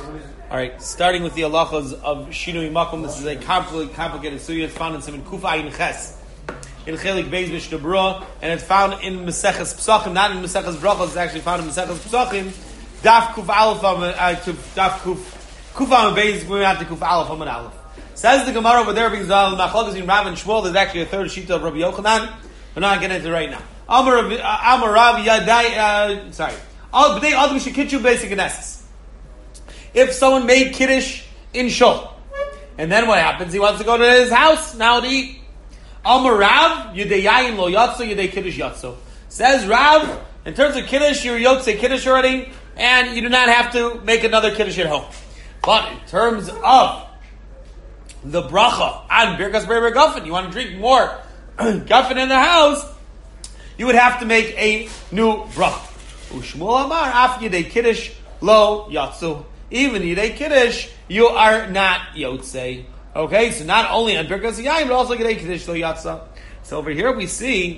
All right, starting with the halachas of Shinui Makom. This is a complicated sugya. It's found in Siman Kuf Ayin Ches in Chelik Beis Mishnah Berurah, and it's found in Maseches Pesachim, not in Maseches Brachos. It's actually found in Maseches Pesachim. Daf Kuf Aleph Daf Kuf Amud Beis. We're at the Kuf Aleph Amud Aleph. Says the Gemara over there, because Machlokes between Rav and Shmuel. There's actually a third sheet of Rabbi Yochanan. We're not getting into it right now. Amar Rav Yadai. Sorry. B'nei Adam Shekitchu Basic Knesses. If someone made Kiddush in Shul, and then what happens? He wants to go to his house now to eat. Amar Rav, Yudei Yayin Lo Yatso, Yudei Kiddush Yatso. Says Rav, in terms of Kiddush, you're Yotzei Kiddush already, and you do not have to make another Kiddush at home. But in terms of the bracha on Birkas Be'er Guffin, you want to drink more Guffin in the house, you would have to make a new bracha. Ushmuel Amar, Af Yudei Kiddush Lo Yatso. Even Yidei Kiddush, you are not Yotzei. Okay, so not only on Birkas Yayin, but also Yidei Kiddush Lo Yatsa. So over here we see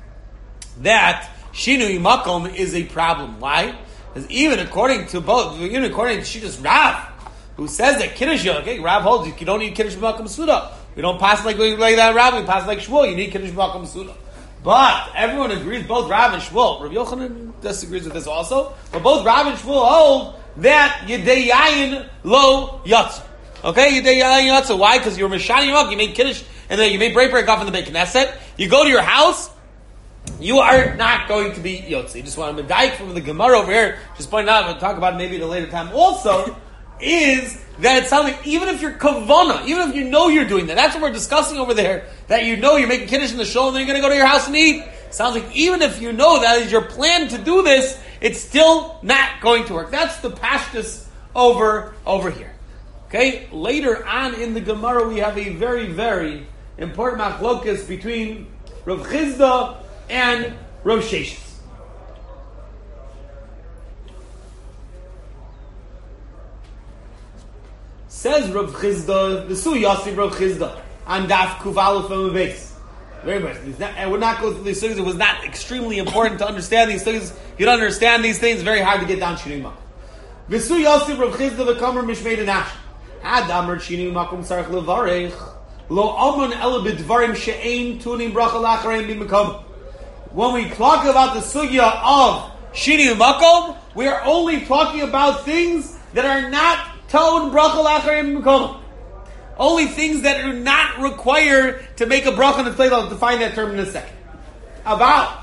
that Shinui Makom is a problem. Why? Because even according to Shittas Rav, who says that Kiddush, okay, Rav holds you don't need Kiddush Makom Suda. We don't pass like that Rav, we pass like Shmuel, you need Kiddush Makom Suda. But everyone agrees, both Rav and Shmuel, Rabbi Yochanan disagrees with this also, but both Rav and Shmuel hold that Yidei Yayin Lo Yatsa. Okay, Yidei Yayin Yatsa. Why? Because you're Mishani Yom, you made Kiddush, and then you made break off in the Beit Knesset. You go to your house, you are not going to be Yotze. You just want to medayik from the Gemara over here, just pointing out, we'll talk about it maybe at a later time also, is that it's something, even if you're kavana, even if you know you're doing that, that's what we're discussing over there, that you know you're making Kiddush in the shul, and then you're going to go to your house and eat. Sounds like even if you know that is your plan to do this, it's still not going to work. That's the pashtus over here. Okay? Later on in the Gemara, we have a very, very important machlokas between Rav Chizda and Rav Sheshes. Says Rav Chizda, the Su Yossi Rav Chizda, on Daf Kuf Aleph Amud Beis. Very much. I would not go through these things. It was not extremely important to understand these things. If you don't understand these things, it's very hard to get down Shinui Makom. V'su Yosef Rav Chizda v'kamer mishmei denash. Ad amar Shinui Makom sarach levarech. Lo amon ela b'dvarim she'ein tunim bracha lacharein b'makom. When we talk about the sugya of Shinui Makom, we are only talking about things that are not told bracha lacharein b'makom. Only things that do not require to make a bracha in the place. I'll define that term in a second. About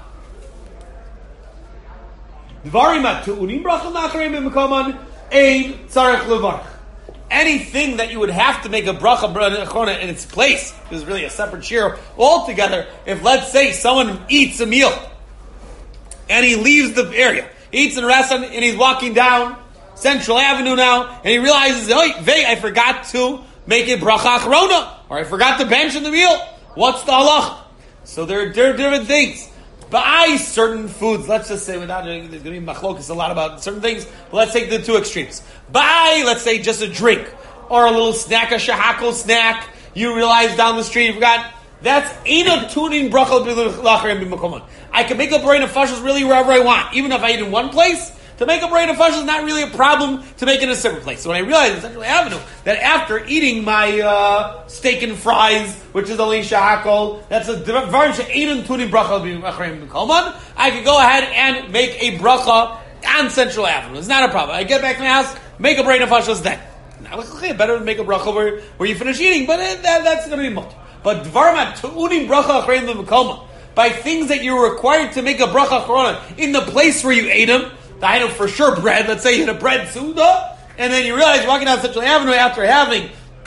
anything that you would have to make a bracha in its place is really a separate share altogether. If, let's say, someone eats a meal and he leaves the area, he eats in a restaurant and he's walking down Central Avenue now, and he realizes, I forgot to make it bracha achrona, or I forgot to bench in the meal. What's the halacha? So there are different things. Buy certain foods. Let's just say, without there's going to be machlokas a lot about certain things. But let's take the two extremes. Buy, let's say, just a drink or a little snack, a shahakal snack. You realize down the street you forgot. That's ain't tuning bracha b'lacharim b'makomon. I can make a brain of fashos really wherever I want, even if I eat in one place. To make a brain of fashos is not really a problem to make it in a separate place. So when I realized in Central Avenue that after eating my steak and fries, which is only shahakol, that's a varm she'ein tuning bracha b'macharim b'kolman, I could go ahead and make a bracha on Central Avenue. It's not a problem. I get back to my house, make a brain of fashos then. Now, okay, better to make a bracha where you finish eating, but that's going to be much. But varma tuning bracha acharim b'kolman, by things that you're required to make a bracha achrona in the place where you ate them. I know for sure bread. Let's say you had a bread suda, and then you realize you're walking down Central Avenue after having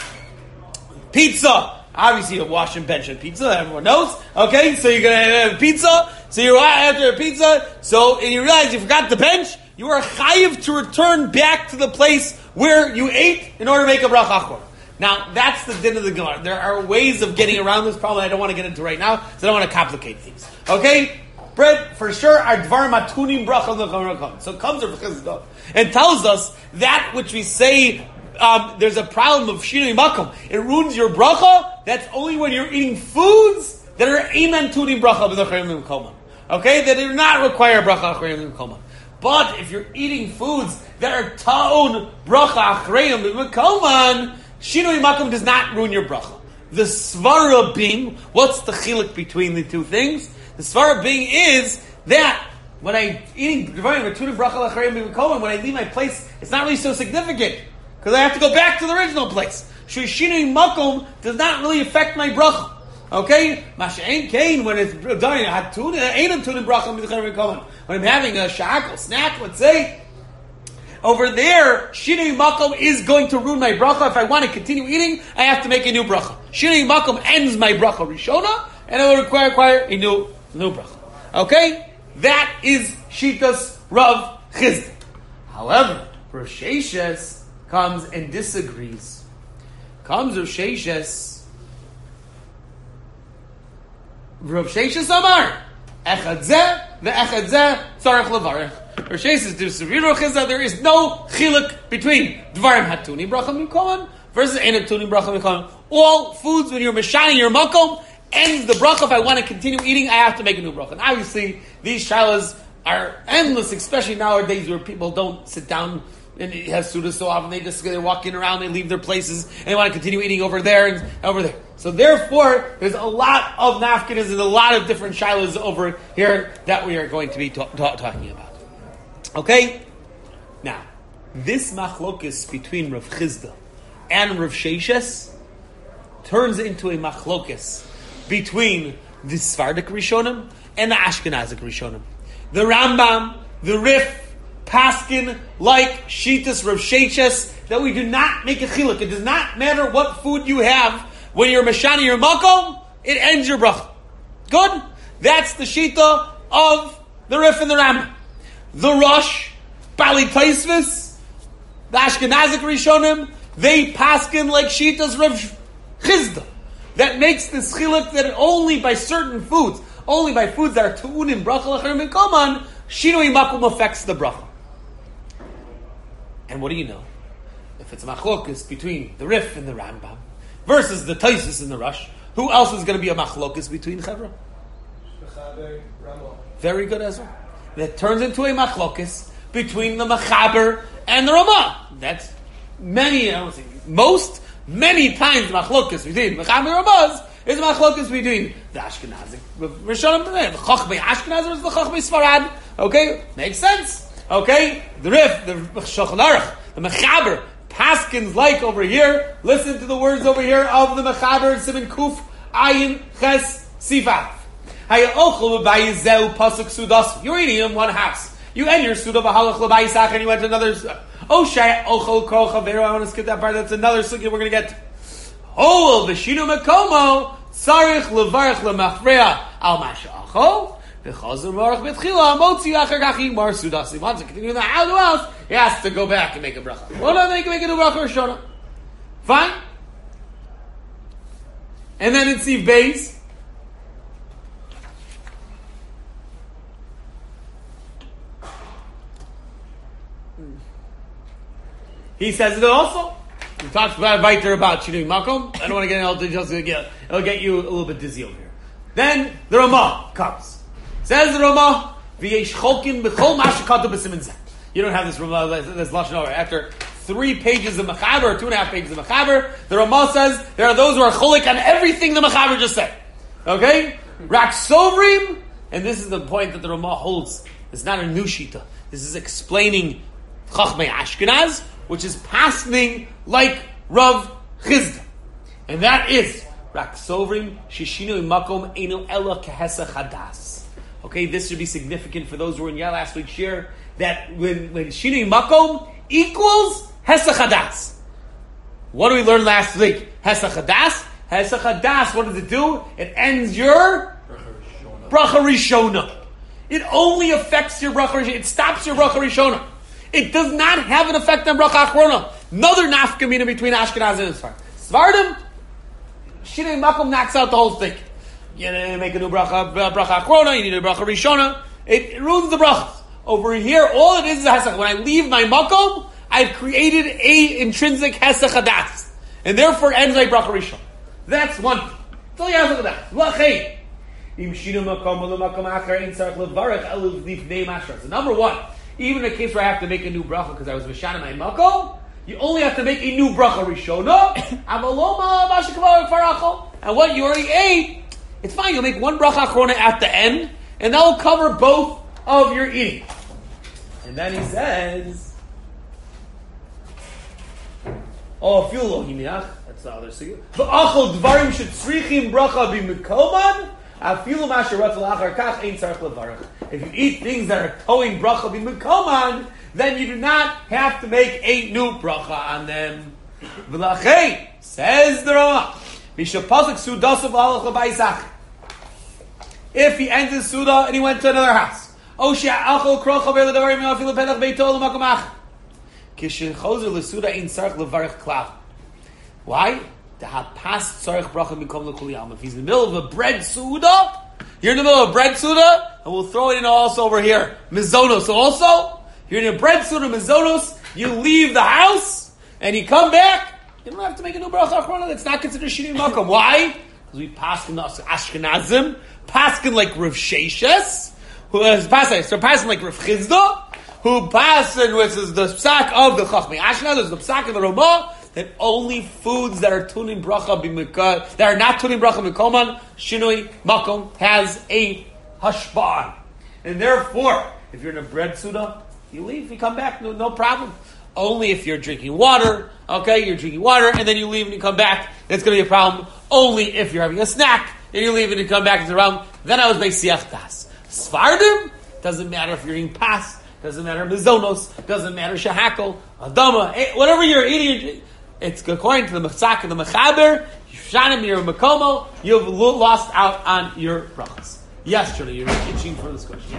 pizza. Obviously, you wash and bench and pizza. Everyone knows. Okay, so you're gonna have pizza. So you're after a pizza. And you realize you forgot the bench. You are chayiv to return back to the place where you ate in order to make a bracha achor. Now, that's the din of the Gemara. There are ways of getting around this problem I don't want to get into right now, because I don't want to complicate things. Okay? Bread, for sure, are dvar matunim bracha l'charakam. So it comes to Chizda and tells us that which we say there's a problem of shinui makom. It ruins your bracha. That's only when you're eating foods that are einan tunim bracha b'zacharim l'kolman. Okay, that do not require bracha acharim l'kolman. But if you're eating foods that are ta'on bracha achreim b'makoman, shinui makom does not ruin your bracha. The svara being, what's the chiluk between the two things? The svara being is that when I eating dvarim tunim bracha achreim b'makoman, when I leave my place, it's not really so significant because I have to go back to the original place. Shinui makom does not really affect my bracha. Okay, Masha'ain Kain, when it's done, when I'm having a sha'akal snack, let's say, over there, Shinui Makom is going to ruin my bracha. If I want to continue eating, I have to make a new bracha. Shinui Makom ends my bracha Rishona, and it will require a new bracha. Okay, that is Shitas Rav Chizda. However, Rav Sheshes comes and disagrees. Rav Amar, Echad Zeh, ve'echad Zeh, tzarech levarech. Rav Sheshes disagrees. There is no chiluk between dvarim hatuni bracha mikoman versus ein hatuni bracha mikoman. All foods, when you're mashani your makom, ends the bracha. If I want to continue eating, I have to make a new bracha. And obviously, these shilas are endless, especially nowadays where people don't sit down and have suda so often. They're walking around, they leave their places, and they want to continue eating over there and over there. So therefore, there's a lot of nafkinas and a lot of different shilas over here that we are going to be talking about. Okay? Now, this machlokes between Rav Chizda and Rav Sheshes turns into a machlokes between the Sephardic Rishonim and the Ashkenazic Rishonim. The Rambam, the Rif, Paskin, like Shitas Rav Sheshes, that we do not make a chiluk. It does not matter what food you have. When you're mashani your makom, it ends your bracha. Good? That's the shita of the Rif and the Rambam. The Rosh, Bali Taisvis, the Ashkenazic Rishonim, they paskin like Shitas Rav Chizda. That makes this chiluk that only by certain foods, only by foods that are tu'unim bracha l'charim and koman, shinui makom affects the bracha. And what do you know? If it's a machlokus between the Rif and the Rambam versus the Taisus and the Rosh, who else is going to be a machlokus between Chevra? Very good, Ezra. That turns into a machlokus between the Mechaber and the Ramah. That's many times machlokus between Mechaber and Ramah is machlokus between the Ashkenazic Rishonim, the Chochmei Ashkenaz versus the Chochmei Sfarad. Okay, makes sense. Okay, the Rif, the Shulchan Aruch, the Mechaber, Paskins like over here. Listen to the words over here of the Mechaber, Siman Kuf, Ayin, Ches, Sifat. You're eating in one house. You end your Suda V'halach L'bayisach and you went to another. I want to skip that part. That's another sukkah we're going to get to. Oh, V'shinu Mekomo, Tzarich L'varech L'machreya Al Masha'achol. He wants to continue the house, he has to go back and make a bracha. Well, no, they can make a new bracha or shona. Fine. And then in Siv Beis, he says it also. He talks about Viter about Shinui Makom. I don't want to get into details. It'll get you a little bit dizzy over here. Then the Ramah comes. Says the Ramah, "V'yesh cholkin b'chol mashakatu b'simin zeh." You don't have this Ramah. This lashon over. After 3 pages of Mechaber or 2.5 pages of Mechaber, the Ramah says there are those who are cholik on everything the Mechaber just said. Okay, Rak Sovrim, and this is the point that the Ramah holds. It's not a new shita. This is explaining Chachmei Ashkenaz, which is passing like Rav Chizda, and that is Rak Sovrim Shishinu Makom Einu Ela Kehesa Chadas. Okay, this should be significant for those who were in last week's share, that when Shinui Makom equals Hesach Hadas. What did we learn last week? Hesach Hadas. Hesach Hadas, what does it do? It ends your Bracha Rishona. It only affects your Bracha Rishona. It stops your Bracha Rishona. It does not have an effect on Bracha Achrona. Another nafkamina between Ashkenaz and Sfardim. Sfardim, Shinui Makom knocks out the whole thing. You make a new bracha achrona, you need a bracha rishona. It ruins the brachas. Over here, all it is a hesach. When I leave my makom, I've created a intrinsic hesach hadas, and therefore ends my bracha rishona. That's one thing. So you have to look at that. So number one, Even in a case where I have to make a new bracha because I was Mishana my Makom, you only have to make a new bracha Rishona. And what you already ate, it's fine. You'll make one bracha Achrona at the end, and that will cover both of your eating. And then he says, "Oh, filo himiach." That's the other sigil. V'achol dvarim shetzrichim bracha b'mikoman. Afilu masharat lachar kach ein tzarich levarach. If you eat things that are towing bracha b'mikoman, then you do not have to make a new bracha on them. V'lachei, says the Rama, mishapasik sudasav alach l'baisach. If he ends his suda and he went to another house, o she'achol krocha ve'ledavarim afilu pedach beito l'makom ach. Kishin chozer l'suda ein tzarich levarach klal. Why? If he's in the middle of a bread suda, you're in the middle of a bread suda, and we'll throw it in also over here. Mizonos also. You're in a bread suda, mizonos, you leave the house, and you come back, you don't have to make a new bracha achrona. That's not considered shinui makom. Why? Because we paskin the Ashkenazim, paskin like Rav Sheshes, who is paskin like Rav Chizda, who paskin with the psak of the Chachmei Ashkenaz, the psak of the Ramah, that only foods that are tuning bracha b'mikah, that are not tuning bracha b'mikoman, shinui makom has a hashba'an. And therefore, if you're in a bread suda, you leave, you come back, no problem. Only if you're drinking water, okay, you're drinking water, and then you leave and you come back, that's going to be a problem. Only if you're having a snack, and you leave and you come back, it's a problem. Then I was by siach das. Svardim, doesn't matter if you're eating pas, doesn't matter mizonos, doesn't matter shahakol, adama, whatever you're eating, it's according to the Mechzak and the Mechaber, Yushanim your Makomo, you've lost out on your brachas. Yes, Julie, you're itching for this question.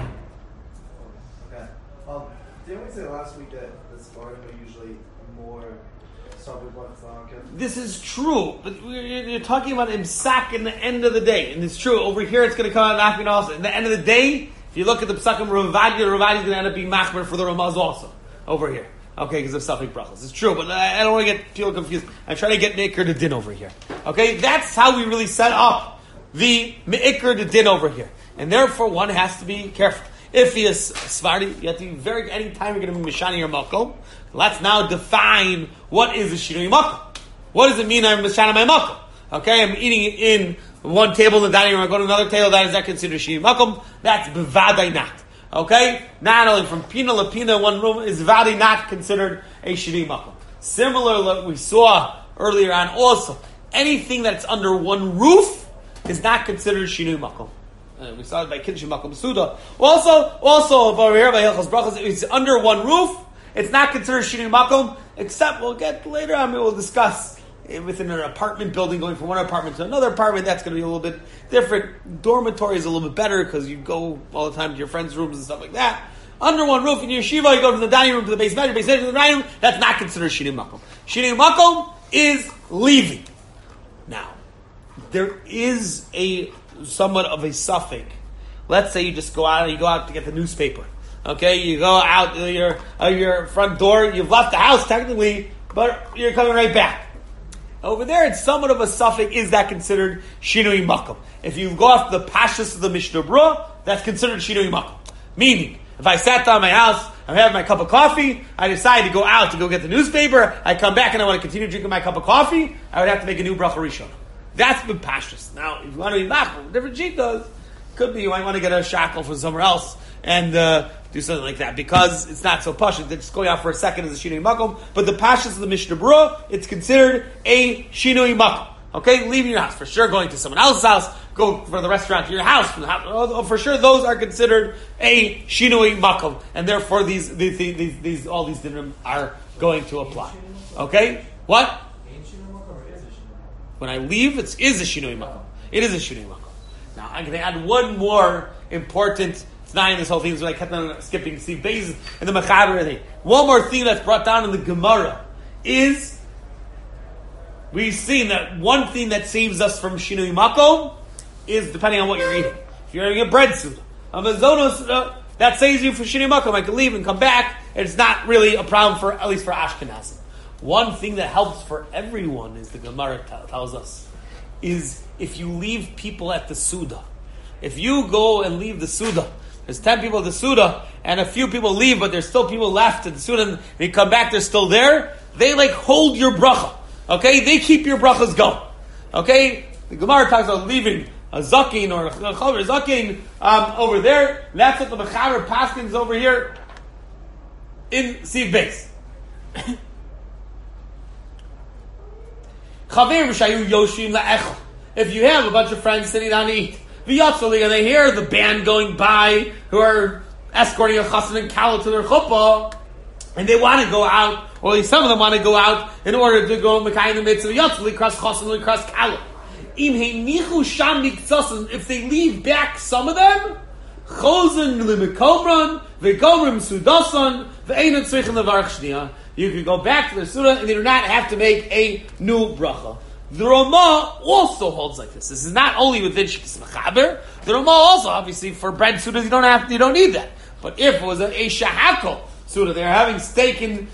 Okay. Didn't we say last week that the Spartan are usually more subject ones? This is true, but you're talking about Imsak in the end of the day, and it's true. Over here, it's going to come out knocking also. In the end of the day, if you look at the Psakim Ravadi is going to end up being Machmer for the Ramaz also over here. Okay, because of Safik brachas. It's true, but I don't want to get people confused. I'm trying to get Me'ikr to Din over here. Okay, that's how we really set up the Me'ikr to Din over here. And therefore, one has to be careful. If he is Svardi, you have to be anytime you're going to be Mishani or Makom, let's now define what is a Shinui Makom. What does it mean I'm Mishani my Makom? Okay, I'm eating in one table in the dining room, I go to another table, that is not considered Shinui Makom. That's Bevadai not. Okay? Not only from pina to pina, one room is vadi not considered a shinui makom. Similar to what we saw earlier on also. Anything that's under one roof is not considered shinui makom. We saw it by Kiddush Makom Suda. Also over here by Hilchos Brachos, it's under one roof. It's not considered shinui makom, except we'll get later on, we'll discuss within an apartment building, going from one apartment to another apartment, that's going to be a little bit different. Dormitory is a little bit better because you go all the time to your friends' rooms and stuff like that. Under one roof in your yeshiva, you go from the dining room to the base bedroom to the dining room, that's not considered shinui makom. Shinui makom is leaving. Now, there is a somewhat of a suffix. Let's say you just go out to get the newspaper. Okay, you go out to your front door, you've left the house technically, but you're coming right back. Over there, it's somewhat of a suffix. Is that considered shinui makom? If you go off the pashas of the Mishnah Berurah, that's considered shinui makom. Meaning, if I sat down in my house, I'm having my cup of coffee, I decide to go out to go get the newspaper, I come back and I want to continue drinking my cup of coffee, I would have to make a new bracha rishon. That's the pashas. Now, if you want to be machmer, different shitas, could be you might want to get a shackle from somewhere else and do something like that, because it's not so pashas. Just going out for a second is a shinui makom, but the pashas of the Mishnah Berurah, it's considered a shinui makom. Okay, leaving your house for sure, going to someone else's house, go for the restaurant to your house, from the house, for sure, those are considered a shinui makom, and therefore these all these dinim are going to apply. Okay, what? When I leave, it is a shinui makom. It is a shinui makom. Now I'm going to add one more important. It's not in this whole thing, so I kept on skipping. See, Beis and the Mechaber thing. One more thing that's brought down in the Gemara is we've seen that one thing that saves us from shinui makom is depending on what you're eating. If you're eating a bread suda, a mazonos suda, that saves you from shinui makom. I can leave and come back, and it's not really a problem for at least for Ashkenazim. One thing that helps for everyone is the Gemara tells us is if you leave people at the suda. If you go and leave the suda, there's 10 people at the Suda, and a few people leave, but there's still people left at the Suda, and they come back, they're still there, they like hold your bracha. Okay? They keep your brachas going. Okay? The Gemara talks about leaving a zakin or a chaver zakin over there. That's what the Mechaber Paskins over here in Siv Beis. Chaver v'shayu yoshim la'echel. If you have a bunch of friends sitting down to eat, v'yatzali, and they hear the band going by who are escorting a chassan and kala to their chuppah, and they want to go out, or at least some of them want to go out in order to go mekayim the mitzvah v'yatzali cross chassan cross kala. If they leave back some of them, you can go back to the Suda and they do not have to make a new bracha. The Ramah also holds like this. This is not only within Shikis Mechaber. The Ramah also, obviously, for bread Sudas, you don't need that. But if it was a shahakol Suda, they're having steak and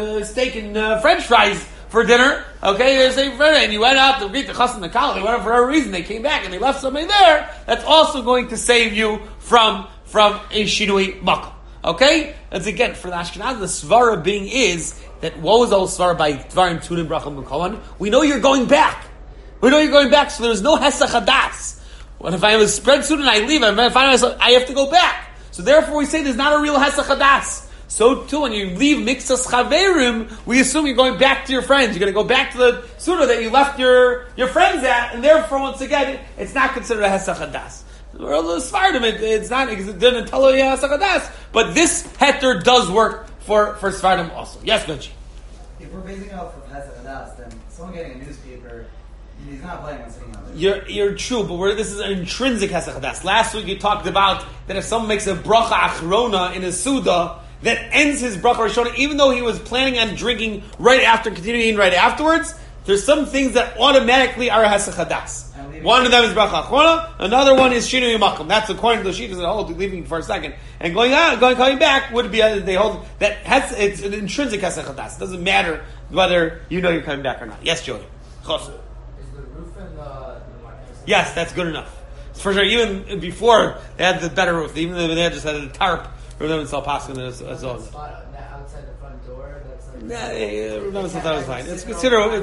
French fries for dinner, okay, there's a friend, and you went out to greet the chassan and the kala, they went out for a reason, they came back and they left somebody there, that's also going to save you from a shinui makom. Okay? That's again, for the Ashkenaz, the svara being is, that what was the whole svara by Dvarim Tunim Bracham Mekawan? We know you're going back. So there's no hesach hadas. When if I have a spread suit and I leave, I find myself, I have to go back. So therefore we say there's not a real hesach hadas. So too, when you leave mixas chaverim, we assume you're going back to your friends. You're going to go back to the suda that you left your friends at, and therefore, once again, it's not considered a hesach hadas. Well, the Sfardim, it's not, it didn't tell you hesach hadas, but this heter does work for Sfardim also. Yes, Benji? If we're basing off of hesach hadas, then someone getting a newspaper, he's not playing on sitting on there. You're true, but this is an intrinsic hesach hadas. Last week you talked about that if someone makes a bracha achrona in a suda, that ends his bracha rishona, even though he was planning on drinking right after, continuing right afterwards, there's some things that automatically are hesach hadas. One of them is bracha achrona, another one is shinui makom. That's according to the sheet, leaving for a second. And coming back would be, they hold, it's an intrinsic hesach hadas. It doesn't matter whether you know you're coming back or not. Yes, Joey? Is the roof and the yes, that's good enough. For sure, even before they had the better roof, even though they had just had a tarp, Rav Sal Paskin as well. outside the front door, that's like... Rav Sal was fine. It's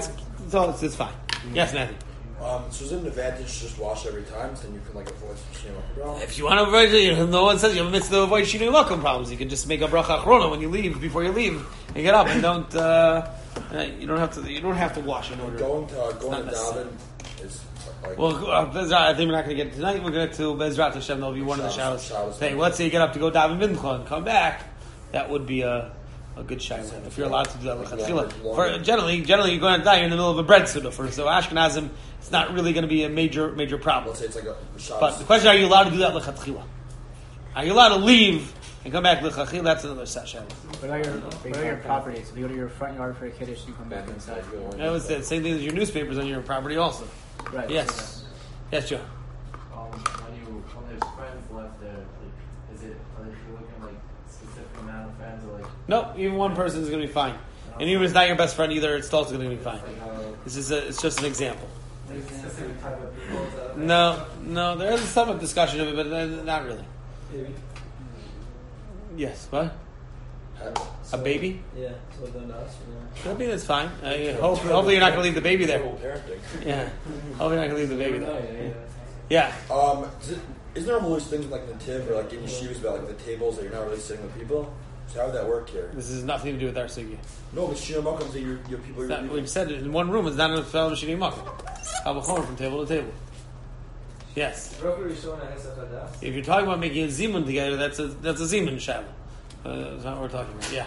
fine. Yes, Matthew. So is it an advantage to just wash every time, so then you can avoid some shinui makom? If you want to avoid, no one says you have a mitzvah to avoid shinui makom problems. You can just make a bracha achrona when you leave, before you leave, and get up, and don't. You don't have to wash in order. Going to daven is like. Well, Bezrat, I think we're not going to get it tonight. We're going to Bezrat Hashem. There'll be one of the showers. Hey, let's say you get up to go daven mincha and come back. That would be a good shayla if you're allowed to do that lechatchila. For generally you're going to die in the middle of a bread suda. So Ashkenazim, it's not really going to be a major problem. Let's say it's like a but the question: are you allowed to do that lechatchila? Are you allowed to leave and come back lechatchila? That's another shayla. What are your properties? If you go to your front yard for a kiddush, you come back inside. That was the same thing as your newspapers on your property, also. Right. Yes. Yes, Joe. When there's friends left there, are you looking like specific amount of friends or like? No, even one person is going to be fine, and even if it's not your best friend either, it's also going to be fine. It's just an example. No, there is some discussion of it, but not really. Yes, what? A baby? Yeah, so then us. I think that's fine. Hopefully you're not going to leave the baby there. parenting. Yeah. Hopefully you're not going to leave the baby there. Yeah. Isn't there always things like nativ or like in yeshivas about like the tables that you're not really sitting with people? So how would that work here? This has nothing to do with our sugya. No, but shinui makom that your people. We've said it in one room. It's not a fellow shinui makom. Halacha from table to table. Yes. If you're talking about making a zimun together, that's a zimun shala. That's not what we're talking about. Yeah.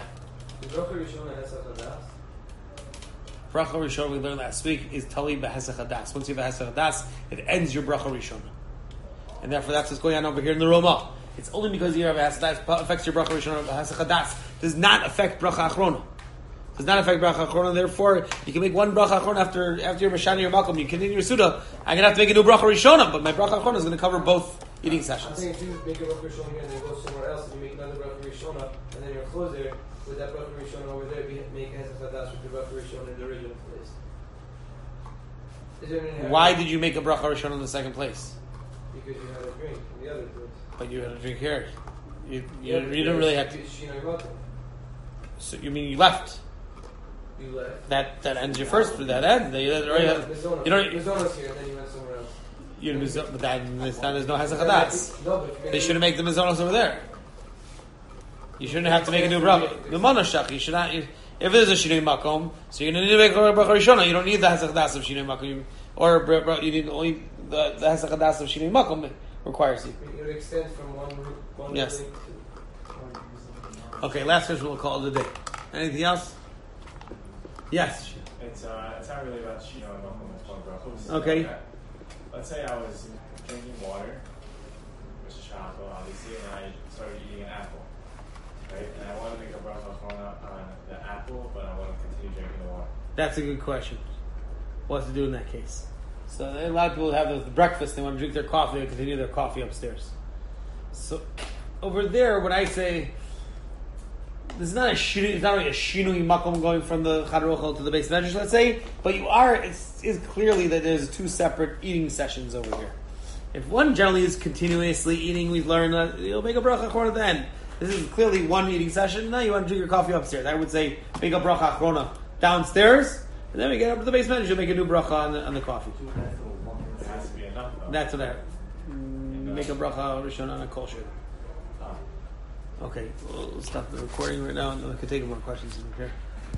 Bracha Rishon we learned last week is Tali B'Hesach Hadas. Once you have a Hesach Hadas, it ends your Bracha Rishon. And therefore that's what's going on over here in the Roma. It's only because you have a Hesach Hadas affects your Bracha Rishon. Hesach Hadas does not affect Bracha Achrona. Does not affect Bracha Achrona. Therefore, you can make one Bracha Achrona after your Mashani or Malcolm. You continue your Suda. I'm going to have to make a new Bracha Rishona, but my Bracha Achrona is going to cover both eating sessions. I think if you make a Bracha Rishona here and then go somewhere else and you make another Bracha Rishona and then you're closer with that Bracha Rishona over there, make Hesach Hadas with the Bracha Rishona in the original place. Why did you make a Bracha Rishona in the second place? Because you had a drink in the other place. But you had a drink here. You don't really have to. Shinoi Makom. So you mean you left? You left. That ends your first. That end. You don't. Mizonos here, and then you went somewhere else. But there's no Hesach Hadas. No, but They shouldn't make the Mizonos over there. You shouldn't have to make a new bracha. The Monoshach. You should not. If there's a Shinoi Makom, so you're going to need to make a bracha Rishona. You don't need the Hesach Hadas of Shinoi Makom, or you need only the Hesach Hadas of Shinoi Makom requires you. you would extend from one Yes. link to. Okay, last question. We'll call it a day. Anything else? Yes. It's not really about Shino and Makom, it's one brachos. Okay. Let's say I was drinking water, which is chocolate, obviously, and I started eating an apple, right? And I want to make a bracha on the apple, but I want to continue drinking the water. That's a good question. What to do in that case? So a lot of people have the breakfast. They want to drink their coffee. They continue their coffee upstairs. So over there, when I say there's not a shinui, it's not really a shinui makom going from the Chadar Ochel to the base medrash, let's say, but you are. It's clearly that there's two separate eating sessions over here. If one generally is continuously eating, we've learned that you'll make a bracha achrona at the end. This is clearly one eating session. Now you want to drink your coffee upstairs. I would say make a bracha achrona downstairs, and then we get up to the base medrash. You make a new bracha on the coffee. It has to be enough, though. That's what I make a bracha rishon on a kol shir. Okay, we'll stop the recording right now, and we can take more questions in here.